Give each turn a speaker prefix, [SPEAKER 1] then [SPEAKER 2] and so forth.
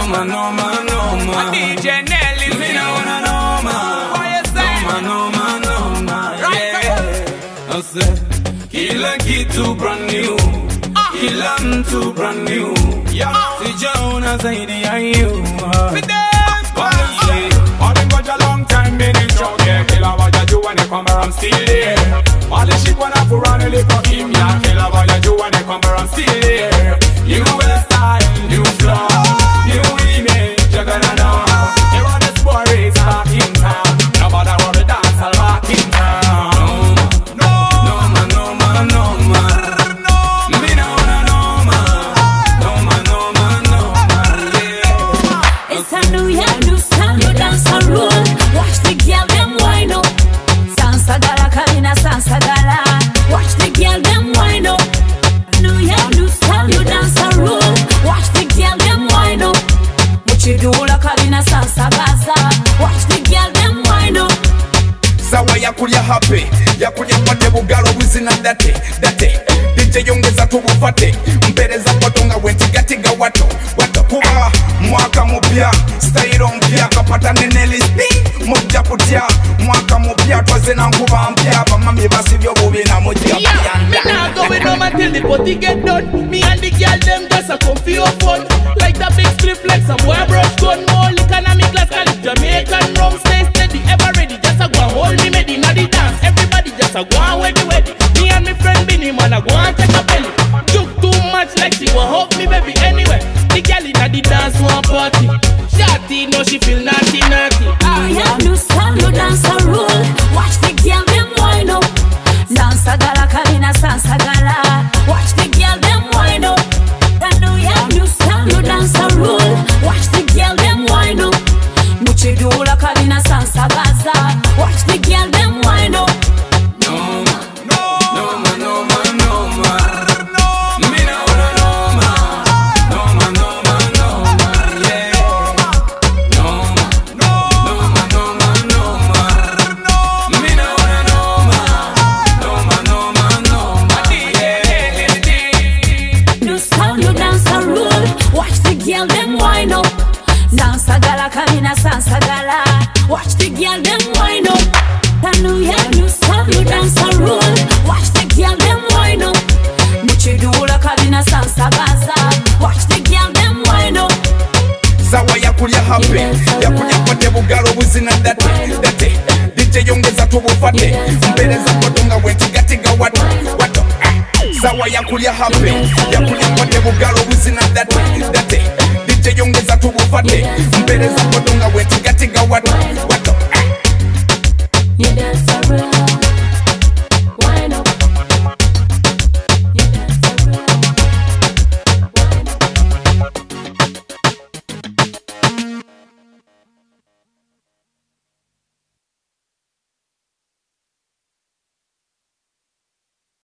[SPEAKER 1] man, no man, no man.
[SPEAKER 2] DJ Nelly,
[SPEAKER 1] me no wanna no man.
[SPEAKER 2] What you say?
[SPEAKER 1] No man, no man, yeah. I say, kila kitu brand new, kila mtu brand new. Sijaona zaidi ya you.
[SPEAKER 2] Honestly, I've been got a long time in the show. Yeah, killer what you do when you come around, I'm still there. All the shit when I put on a little him, yeah. Killer what you do when you come around, I'm still there. You style, new flow, new image, you're gonna know. You want the sport race back in town. No matter what the dance, I'll back in town.
[SPEAKER 1] No man, no man, no man. Me no wanna no man. No man, no man, no man, yeah.
[SPEAKER 3] It's a new year, new style, new dance and roll. Watch the girl them wine up. Sansa gala, Karina Sansa gala. Watch the girl them wine up. New year, new style, new dance and roll. Watch the girl them wine up. Muchidula, Karina Sansa gaza. Watch the girl them wine up.
[SPEAKER 4] Sawa yakulya happy, yakulya pate bugalo buzina date. DJ yongeza tubufate, mpereza potonga wentigatiga wato kuba mwaka mupya, style mpya kapata neneli spin, mujja kutya mwaka mupya twaze na nguba mpya bamami basivyo bubi na mujja
[SPEAKER 5] me now going home until the party get done. Me and the girl them just a come for your fun. Like the big split like some boy brush gun. More economic class call it Jamaican rum. Stay steady, ever ready, just a go and hold me made in the dance. Everybody just a go and weddy. Me and my friend Binny man a go and take a belly. Joke too much like she gon' hug me baby anyway. The girl in the dance one party. Shawty know she feel naughty.
[SPEAKER 3] Yeah, new style, new dance and roll. Watch the girl them wine up. Sansa gala, Karina Sansa gala. Watch the girl them wine up. The new year, new style, new dance and roll. Watch the girl them wine up. Muchidula, Karina Sansa gaza. Watch the girl them wine up.
[SPEAKER 1] No man, no man, no man, no man. Me no wanna no man. No man, no man, no man, yeah. No man, no man, no man, no man. Me no wanna no man. No man, no man, no man, yeah.
[SPEAKER 3] New style, new dance and roll. Watch the girl them wine up. Sansa gala, Karina Sansa gala. Watch the girl them wine up. The new year, new style, new dance and roll. Watch the girl them wine up. Muchidula, Karina Sansa gaza. Watch the girl them wine up.
[SPEAKER 4] Sawa yakulya happy, yakulya pate bugalo buzina date. DJ yongeza tubufate, mpereza potonga wentigatiga wato. Sawa yakulya happy, yakulya pate bugalo buzina date. DJ yongeza tubufate, mpereza potonga wentigatiga wato.